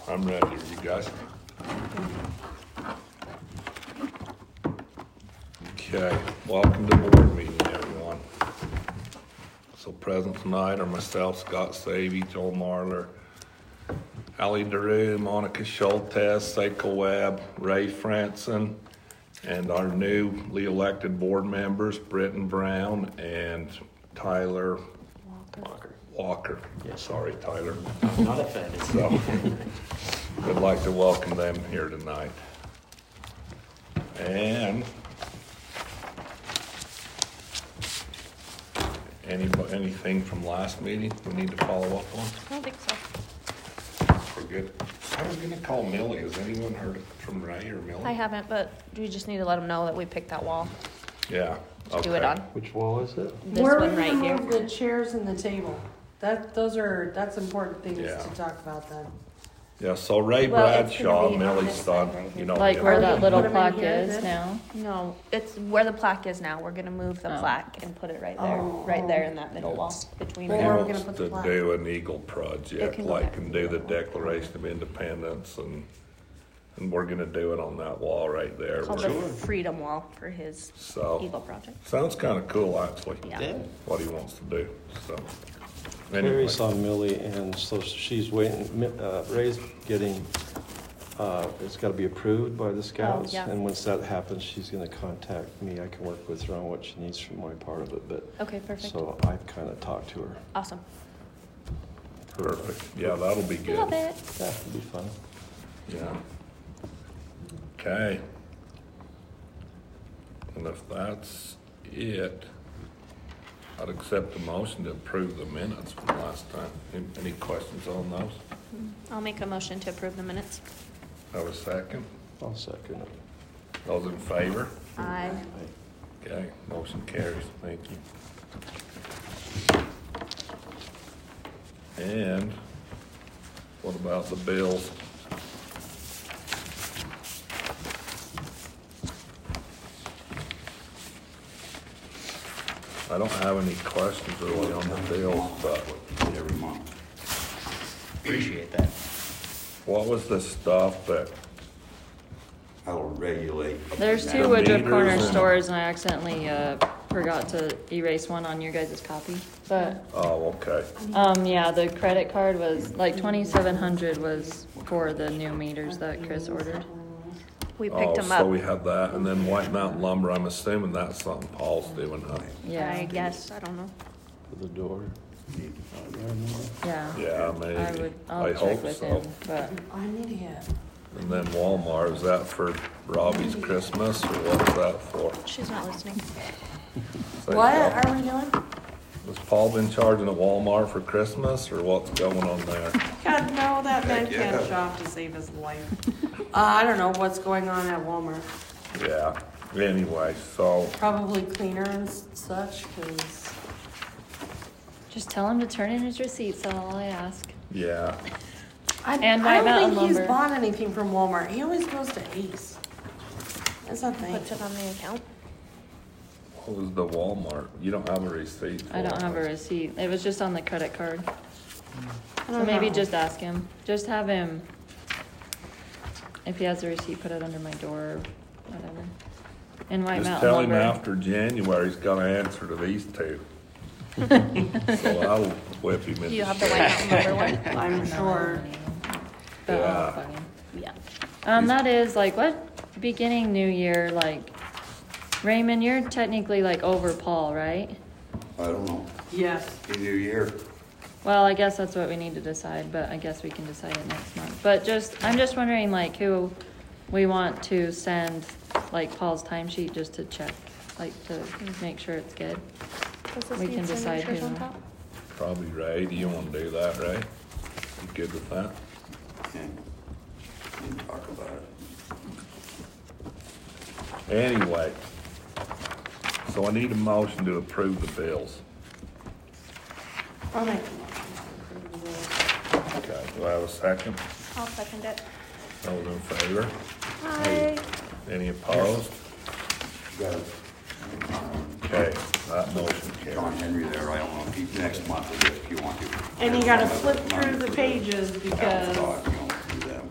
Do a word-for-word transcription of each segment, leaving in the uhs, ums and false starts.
I'm ready, you guys. Okay, welcome to board meeting, everyone. So present tonight are myself, Scott Savey, Joel Marler, Ali DeRue, Monica Schultes, Seiko Webb, Ray Franson, and our newly elected board members, Britton Brown and Tyler Walker. Walker. Yes. Sorry, Tyler. I'm not offended. So, I'd like to welcome them here tonight. And any, anything from last meeting we need to follow up on? I don't think so. We're good. I was gonna call Millie. Has anyone heard from Ray or Millie? I haven't, but we just need to let them know that we picked that wall Yeah. to do it okay. on. Which wall is it? This Where one we right here. remove the chairs and the table. That, those are, that's important things Yeah. to talk about then. Yeah, so Ray Well, it's gonna Bradshaw, be on Millie's this side son, right here. you know. Like him. where Are that we little gonna put 'em in plaque here, is then? now. No, it's where the plaque is now. We're gonna move the Oh. plaque and put it right there, Oh. right there in that middle wall between Well, He where are there. we wants gonna put the to plaque? do an Eagle It project, can go like there. and do the Declaration of Independence, and and we're gonna do it on that wall right there. Called We're- the Freedom Wall for his So, Eagle project. sounds kind of cool, actually, Yeah. Yeah. what he wants to do, so. Anyway, Terry saw Millie, and so she's waiting, Mi- uh, Ray's getting, uh, it's gotta be approved by the scouts. yeah. And once that happens, she's gonna contact me. I can work with her on what she needs from my part of it, but, Okay, perfect. so I've kinda talked to her. Awesome. perfect, yeah, that'll be good. Love it. That would be fun. Yeah. Okay. And if that's it, I'd accept the motion to approve the minutes from last time. Any- Any questions on those? I'll make a motion to approve the minutes. Have a second? I'll second it. Those in favor? Aye. Okay, motion carries. Thank you. And what about the bills? I don't have any questions really on the bills, but every month. Appreciate that. what was the stuff that, How to regulate. There's two The Woodruff meters Corner and- stores, and I accidentally uh, forgot to erase one on your guys' copy. But oh, okay. um, yeah, the credit card was like twenty-seven hundred was for the new meters that Chris ordered. We picked Oh, them so up. we have that, and then White Mountain Lumber, I'm assuming that's something Paul's doing, huh? Yeah, I guess, I don't know. For the door. yeah. Yeah, I maybe. would. I I'll check hope with so. him. But I'm an idiot. And then Walmart, is that for Robbie's Christmas, or what's that for? She's not listening. Say, What Paul, are we doing? Has Paul been charging at Walmart for Christmas, or what's going on there? God, no, that man Heck, can't yeah. shop to save his life. Uh, I don't know what's going on at Walmart. Yeah, anyway, so, Probably cleaner and s- such, cause just tell him to turn in his receipts. That's all I ask. yeah, I, And I White don't Mountain think he's Lumber. bought anything from Walmart. He always goes to Ace. That's a thing. Puts it on the account. what was the Walmart? You don't have a receipt for I don't it. have a receipt. It was just on the credit card. I So don't maybe know. just ask him. Just have him, if he has a receipt, put it under my door or whatever. In White Just Mountain tell him Lumber. after January, he's gotta answer to these two. So that'll whip him into Do you have the White Mountain Lumber one? I'm sure. But Yeah. I'll find him. Yeah. Um, that is like what beginning New Year, like Raymond, you're technically like over Paul, right? I don't know, Yes. a new year. Well, I guess that's what we need to decide, but I guess we can decide it next month. But just, I'm just wondering like who we want to send like Paul's timesheet just to check, like to make sure it's good. Does this We need can decide signatures on who. top? Probably Ray, do you wanna do that, Ray? You good with that? Yeah. Need to talk about it. Anyway, so I need a motion to approve the bills. I'll make Okay, do I have a second? I'll second it. Those in favor? Hi. Any opposed? You got Okay, that motion John carries. Henry there, I don't know, if you, next month, I guess, if you want to. And you gotta flip through the pages After because talk, you know, do that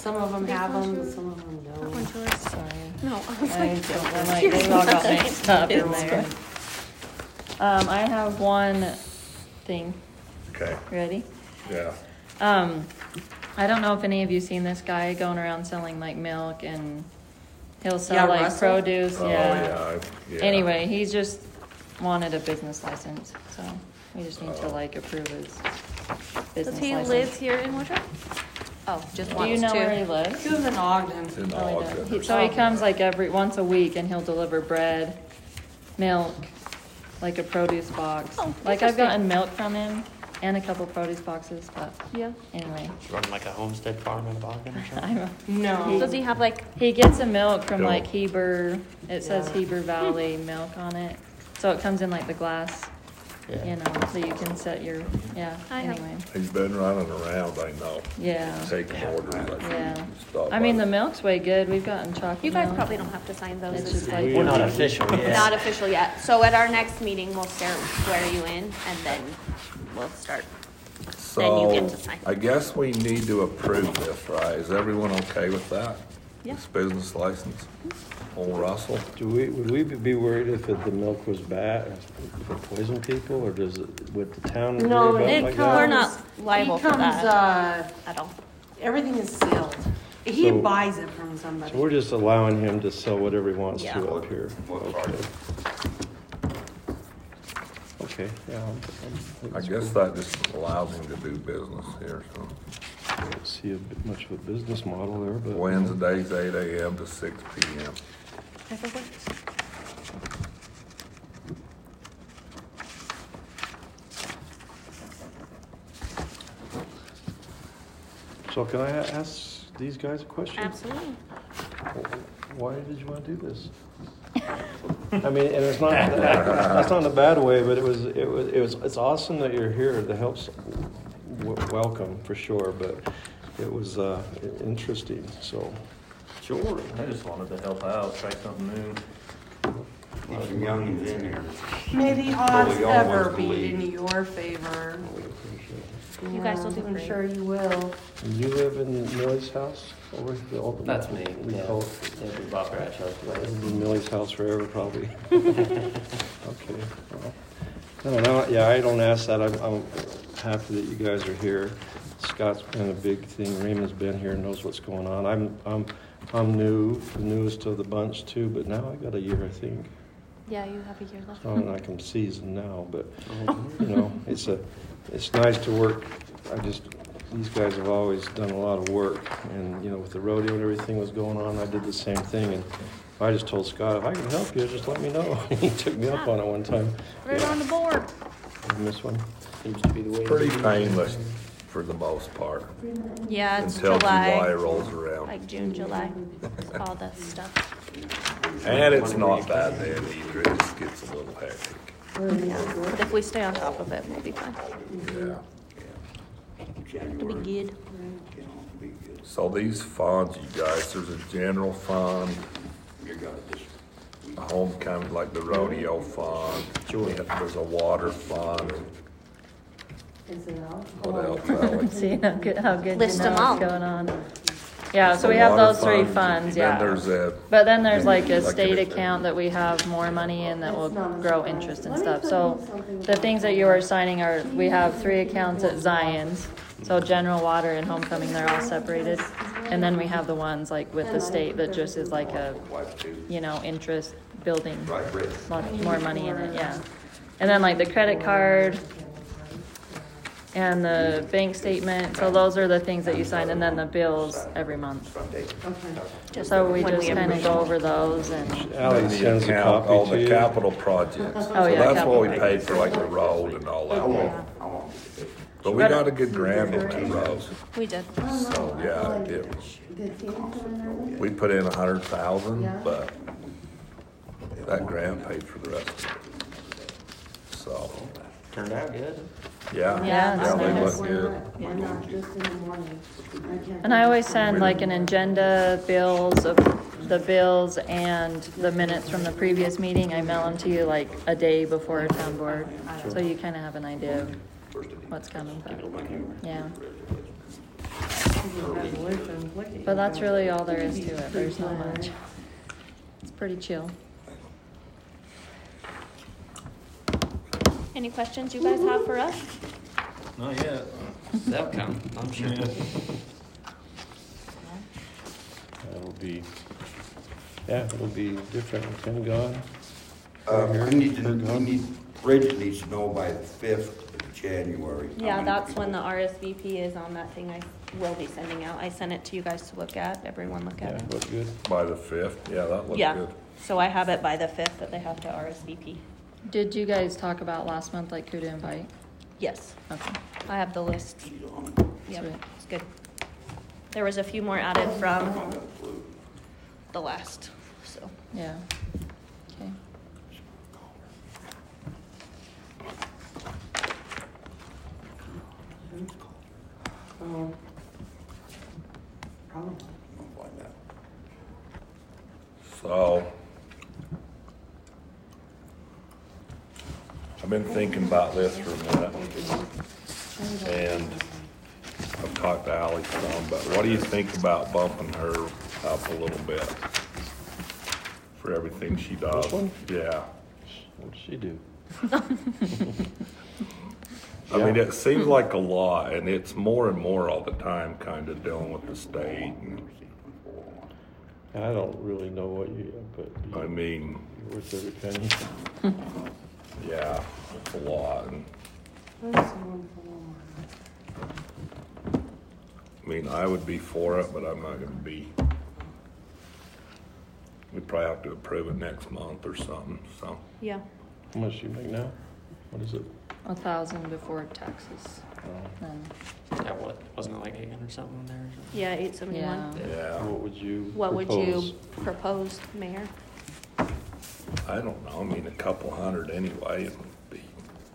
Some of them These have ones them, yours? some of them That don't. one's yours. Sorry. No, I was I like, don't, I'm like, Here's they all got mine. mixed up in It's there. Um, I have one thing. Okay, Ready? yeah. Um, I don't know if any of you seen this guy going around selling like milk and he'll sell Yeah, like Russell? produce. Oh, Yeah. yeah, I- yeah. Anyway, he's just wanted a business license, so we just need to Oh. like approve his does business he license. live here in Woodruff? Oh, just Do wants you know where he to. lives? He was in Ogden. It's in Oh, he Ogden does. or He- So he something. comes like every, once a week and he'll deliver bread, milk, like a produce box. Oh, Like I've interesting. gotten milk from him and a couple produce boxes, but Yeah. anyway. Running like a homestead farm in Ogden or something? I'm, No. Does he have like, he gets a milk from Don't. like Heber, it says Yeah. Heber Valley milk on it. So it comes in like the glass, you Yeah. know, so you can set your, yeah, I have- anyway. He's been running around, I know, Yeah, taking orders. like yeah. stuff I mean, the like- milk's way good. We've gotten chocolate you guys milk. probably don't have to sign those. It's It's just like. We're not official yet. not official yet. So at our next meeting, we'll start swear you in and then we'll start. Then you get to So, sign. I guess we need to approve this, right? Is everyone okay with that? Yeah. This business license? Old Russell? Do we, would we be worried if it- the milk was bad, for poison people, or does it, would the town No, worry about it it like comes- that? We're not liable He for comes, that uh, at all. everything is sealed. He So- buys it from So somebody. we're just allowing him to sell whatever he wants Yeah. to up here? What part? Okay. Okay, yeah. I'm- I'm- I guess that just allows him to do business here, so. I don't see a bit much of a business model there, but. Wednesdays, eight AM to six PM. So can I a- ask these guys a question? Absolutely. Why did you want to do this? I mean, and it's not, that's not in a bad way, but it was, it was, it was, it's awesome that you're here to help, s- w- welcome for sure, but it was, uh, interesting, so. Sure. I just wanted to help out, try something new. A lot of youngins in there. May the odds Well, we all ever want to be leave. in your favor. You guys will do Yeah, I'm great. sure you will. You live in Millie's house over the old? That's me. We Yeah. call Yeah, we bought Ratch House. it in Millie's house forever, probably. Okay. well, No, no, yeah, I don't ask that. I'm, I'm happy that you guys are here. Scott's been a big thing. Raymond's been here, knows what's going on. I'm, I'm, I'm new, the newest of the bunch too, but now I got a year, I think. Yeah, you have a year left. It's not like I'm seasoned now, but, you know, it's a, it's nice to work. I just, these guys have always done a lot of work, and, you know, with the rodeo and everything was going on, I did the same thing, and I just told Scott, if I can help you, just let me know. He took me up on it one time. Put it Yeah. on the board. I missed one. Seems to be the way. Pretty painless for the most part, Yeah, it's until July July, rolls around. like June, July, all the stuff. And it's not bad then either, it just gets a little hectic, But if we stay on top of it, we'll be fine. yeah. It'll be good. So these funds, you guys, there's a general fund, You got this. a homecoming, like the rodeo fund. There's a water fund. What else, Alex? See how good, how good you List know them what's all. going on. Yeah, so The we have water those three fund, funds, yeah. Then there's a, But then there's like a Like an- state account that we have more money in that will grow interest and stuff. So the things that you are signing are, we have three accounts at Zion's. So general water and homecoming, they're all separated. And then we have the ones like with the state that just is like a, you know, interest building Right, Rick. more, more money in it, yeah. And then like the credit card and the bank statement, so those are the things that you sign, and then the bills every month. Just So we when just kind of approve. go over those and, Alex the sends a account, copy all to the you. capital projects. So Oh, yeah, that's what we capital. paid for, like the road and all I that. won't, I won't. But we got a good grant on that road, We did. so, yeah, it, we put in a hundred thousand, but that grant paid for the rest of it. So, Turned out good. yeah, Yeah, yeah, it's they nice. look good. Yeah, not just in the morning. and I always send like an agenda, bills of the bills and the minutes from the previous meeting. I mail them to you like a day before our town board, so you kind of have an idea of what's coming, but, yeah. Resolutions. look at you. But that's go. really all there is to You'd be it. There's not pretty much. It's pretty chill. Any questions you guys have for us? Not yet. They'll come, I'm sure. That'll be, yeah, it'll be different with him gone. Uh, Here, I need to, her you gone. need, Bridget needs to know by the fifth of January. how Yeah, many that's when the people- R S V P is on that thing I will be sending out. I sent it to you guys to look at, everyone look Yeah, at it. look good. By the fifth, yeah, that looks Yeah, good. so I have it by the fifth that they have to R S V P. Did you guys talk about last month, like who to invite? Yes, Okay. I have the list. She's on it. Yep, Sweet. it's good. There was a few more added from the last, so. Yeah. Okay. Oh. Probably. I'll find out. So, I've been thinking about this for a minute, and I've talked to Ally some, but what do you think about bumping her up a little bit for everything she does? This one? Yeah. What'd she do? I mean, Yeah. it seems like a lot, and it's more and more all the time, kind of dealing with the state. And, I don't really know what you, but I mean, you're worth every penny. yeah, it's a lot. And, There's someone for Walmart. I mean, I would be for it, but I'm not gonna be. We'd probably have to approve it next month or something, so. Yeah, How much do you make now? What is it? A thousand before taxes. Oh, Then, Yeah, what, wasn't it like eight hundred something there or something? yeah, eight seventy-one. yeah. Yeah, What would you What would you propose? propose, Mayor? I don't know, I mean, a couple hundred anyway, it would be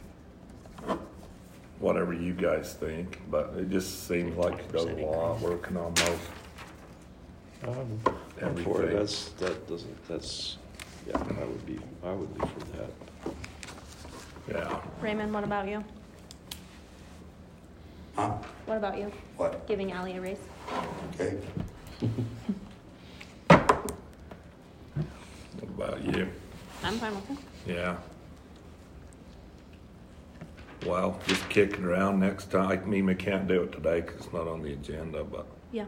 whatever you guys think, but it just seems like she does a lot, working on most. Um, I'm for it. Everything. That's, that doesn't, that's, yeah, I would be, I would be for that. Yeah, Raymond, what about you? Huh? What about you? What? Giving Ally a raise? Okay. what about you? I'm fine with it. Yeah. Well, just kick it around next time. I mean, we can't do it today because it's not on the agenda, but Yeah.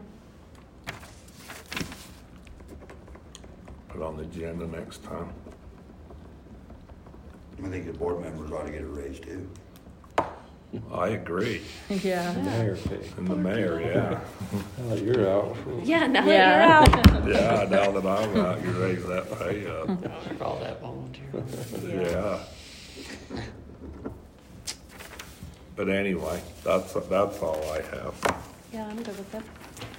put it on the agenda next time. I think the board members ought to get a raise too. I agree. Yeah. Mayor pay. And the mayor, yeah. Oh, you're out. Yeah, now Yeah. that you're out. Yeah, now that I'm out, you raise that pay up. I call that volunteer. Yeah. But anyway, that's, that's all I have. Yeah, I'm good with it.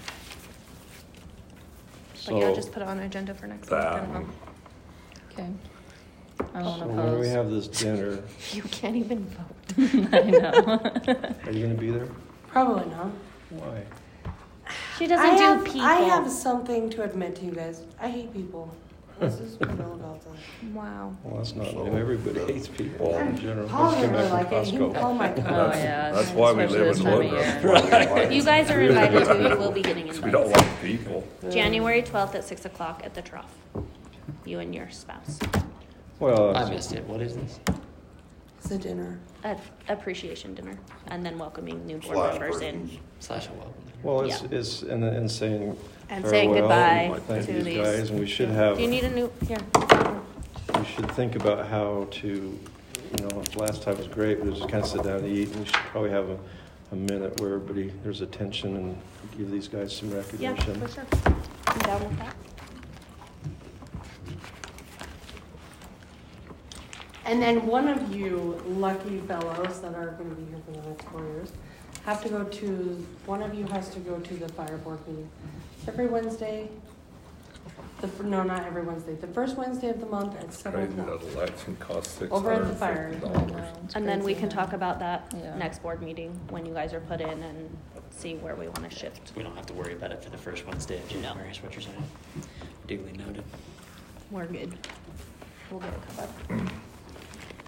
But yeah, So, just put it on the agenda for next That, month. and Okay. I won't so when we oppose. have this dinner, You can't even vote. I know. are you gonna be there? Probably not. Why? She doesn't I do have, people. I have something to admit to you guys. I hate people. This is real about that. Wow. Well, that's not new. Everybody hates people in general. Paul Let's doesn't come really back like it. from He, Paul Costco. might come. Oh, That's- yeah. that's why we especially live this in time of Woodruff. year. You guys are invited to, you will be getting We don't invited. like people. January twelfth at six o'clock at the Trough. You and your spouse. Well, I it's- missed it, what is this? It's a dinner. A appreciation dinner, and then welcoming new board Slash members in. persons. Slash a welcome. well, it's, Yeah. it's, and, and saying And saying farewell, goodbye and thank to these these. guys, and we should have, Do you need a new, here? we should think about how to, you know, last time was great, but it was just kind of sit down and eat, and we should probably have a, a minute where everybody, there's attention, and give these guys some Yeah, recognition. for sure. I'm down with that. And then one of you lucky fellows that are going to be here for the next four years have to go to, one of you has to go to the fire board meeting every Wednesday. The, no, not every Wednesday. The first Wednesday of the month at seven Crazy o'clock. that election costs six Over at hundred the and fire. fifty I dollars. know, it's And then we crazy. can talk about that Yeah. next board meeting, when you guys are put in, and see where we want to shift. We don't have to worry about it for the first Wednesday of January, is what you're saying. Duly noted. We're good. We'll get it covered.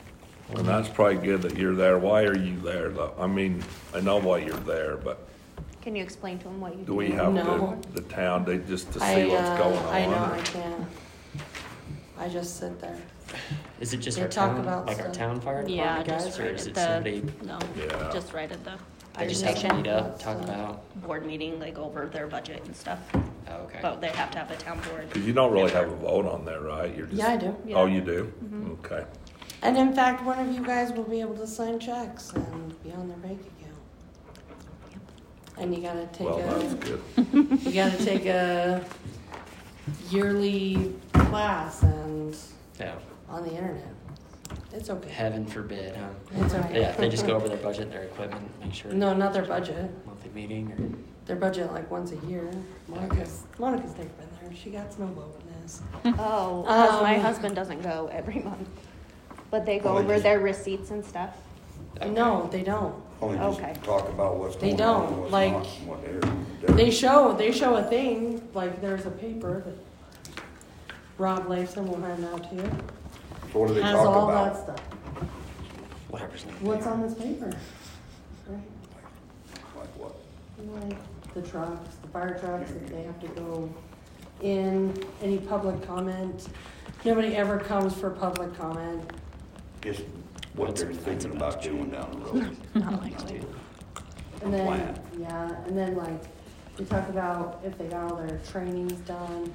And that's probably good that you're there. Why are you there though? I mean, I know why you're there, but Can you explain to them what you do? Do we have No. the, the town, they just to see I, what's uh, going on? I know, or- I can't. I just sit there. Is it just They our talk town, about like our stuff. town fire Yeah, department just guys, or right is at it the, somebody no, Yeah. just right at the they fire just have to station. meet up, That's, talk uh, about? Board meeting, like over their budget and stuff, Oh, okay. but they have to have a town board. Cause you don't really have a vote on there, right? You're just. Yeah, I do. Oh, Yeah. you do? Mhm. Okay. And in fact, one of you guys will be able to sign checks and be on their bank account. And you gotta take Well, that's a, good. you gotta take a yearly class and Yeah. on the internet. It's okay. Heaven forbid, huh? It's okay. Yeah, they just go over their budget and their equipment, make sure. No, not their budget. Monthly meeting or, Their budget like once a year. Monica's, Monica's never been there. She got snowball in this. Oh, cause my Um, husband doesn't go every month, but they go Well, they over just- their receipts and stuff. No, they don't. Only Okay. just talk about what's They going on, don't, and what's like, not, and what they're, they're. They show, they show a thing, like there's a paper that Rob Lason will hand out to you. So what do they Has talk all that about? stuff. whatever's in What's there. on this paper? Right. Like what? Like the trucks, the fire trucks, if they have to go in, any public comment. Nobody ever comes for public comment. Just what What's- they're what's thinking about about you? doing down the road. Not likely. And then, Plan. yeah, and then like, we talk about if they got all their trainings done,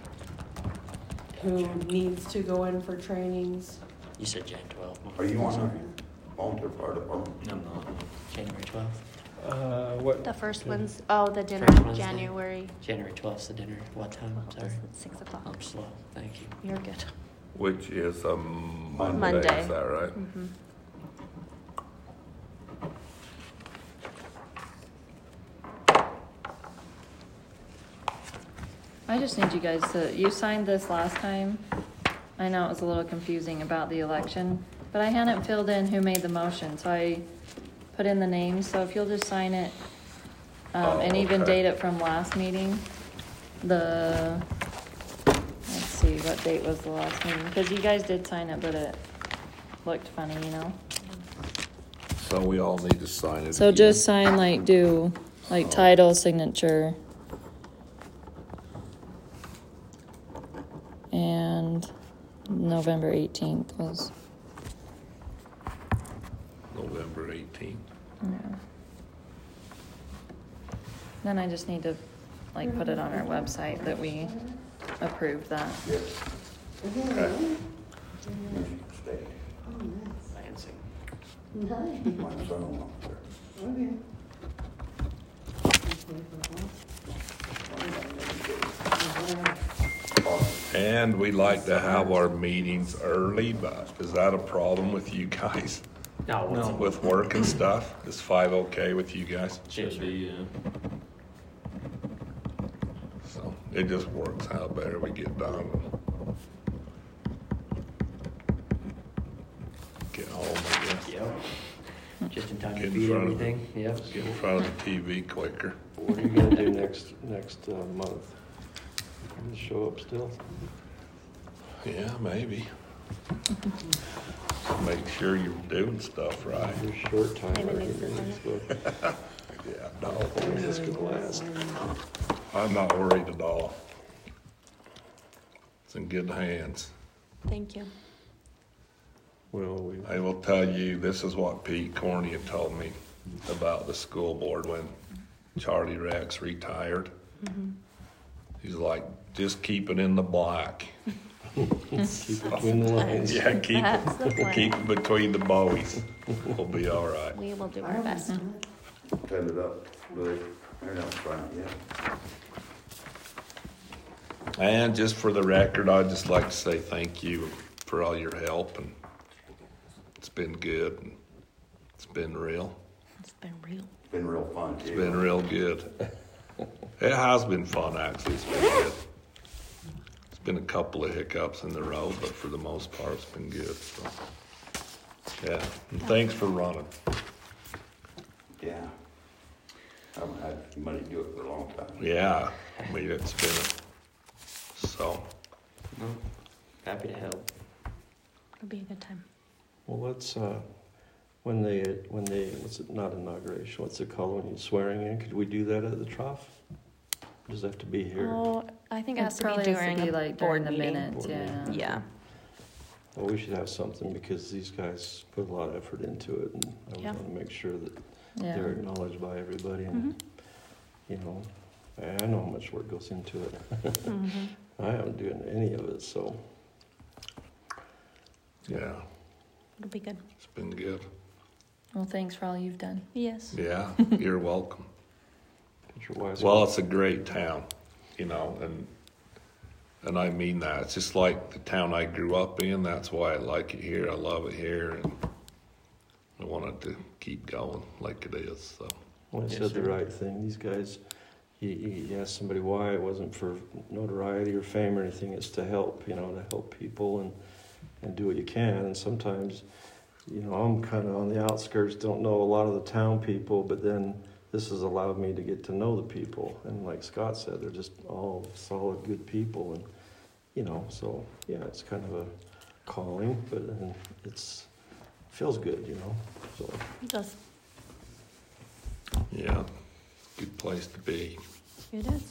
who needs to go in for trainings. You said Jan twelfth. Are you on the volunteer fire department? I'm not. January twelfth. Uh, what? The first one's, oh, the dinner, First Wednesday. January, January twelfth, the dinner. What time? well, Sorry. it's six o'clock. I'm slow. Thank you. You're good. Which is a Monday, Monday. is that right? Mhm. I just need you guys to, you signed this last time. I know it was a little confusing about the election, but I hadn't filled in who made the motion, so I put in the names, so if you'll just sign it, um, Oh, and even okay. date it from last meeting, the, let's see, what date was the last meeting, cause you guys did sign it, but it looked funny, you know? So we all need to sign it. So again. just sign, like, do, like, title, signature. And November eighteenth was, November eighteenth. yeah. Then I just need to, like, put it on our website that we approved that. Yes. Okay. Michigan State. Lansing. My son went there. Okay. And we like to have our meetings early, but is that a problem with you guys? No, what's No. it? With work and stuff? Is five okay with you guys? Should be, uh, So it just works out better we get done. Get home, I guess. Yep. Just in time Get to in beat front of everything. Yep. Get in front of the T V quicker. What are you gonna do next, next uh, month? You Show up still? Yeah, maybe. Make sure you're doing stuff right. Your short time. Maybe working next meetings, but Yeah, no, how long is this gonna last? I'm not worried at all. It's in good hands. Thank you. Well, we, I will tell you, this is what Pete Cornea told me about the school board when Charlie Rex retired. He's like, just keep it in the black. keep it between the lines. Yeah, keep That's the it, plan. keep it between the bowies. We'll be all right. We will do our best. Set it up, but they're not trying yet. And just for the record, I'd just like to say thank you for all your help, and it's been good. And it's been real. It's been real. It's been real fun, too. It's been real good. It has been fun, actually. It's been good. It's been a couple of hiccups in the road, but for the most part, it's been good. So, yeah, and thanks for running. Yeah. I haven't had somebody do it for a long time. Yeah, I mean, it's been a, so. No. Happy to help. It'll be a good time. Well, let's, uh, when they, when they, what's it, not inauguration, what's it called, when you swearing in, could we do that at the trough? Does it have to be here? Oh, I think it It has to be probably has to during be a like board during the meeting. minutes, Board yeah. meeting. Yeah. Well, we should have something because these guys put a lot of effort into it, and I Yeah. want to make sure that Yeah. they're acknowledged by everybody, and, Mhm. you know, I I know how much work goes into it. Mhm. I haven't done any of it, so. Yeah, It'll be good. it's been good. Well, thanks for all you've done. Yes. Yeah, you're welcome. Get your wise Well, it's a great town, you know, and and I mean that. It's just like the town I grew up in. That's why I like it here. I love it here, and I want it to keep going like it is. So Well, he Yes, said the sir. right thing. These guys, he, he asked somebody why. It wasn't for notoriety or fame or anything. It's to help, you know, to help people and, and do what you can. And sometimes, you know, I'm kind of on the outskirts, don't know a lot of the town people, but then this has allowed me to get to know the people. And like Scott said, they're just all solid, good people. And, you know, so, yeah, it's kind of a calling, but and it's feels good, you know, so. It does. yeah, good place to be. It is.